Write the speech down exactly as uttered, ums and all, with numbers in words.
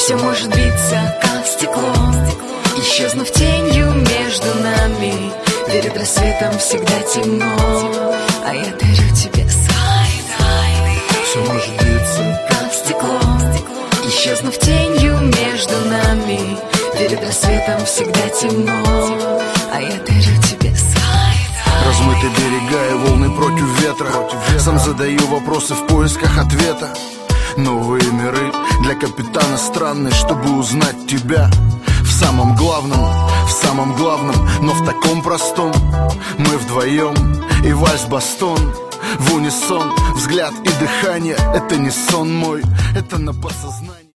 Все может биться, как стекло, исчезнув тенью между нами. Перед рассветом всегда темно, а я дарю тебе свои тайны. Все может биться, как стекло, исчезнув тенью между нами. Перед рассветом всегда темно, а я дарю тебе свои тайны. Размыты берега и волны против ветра. Сам задаю вопросы в поисках ответа. Новые миры для капитана странные, чтобы узнать тебя. В самом главном, в самом главном, но в таком простом. Мы вдвоем и вальс-бастон в унисон. Взгляд и дыхание — это не сон мой, это на подсознании.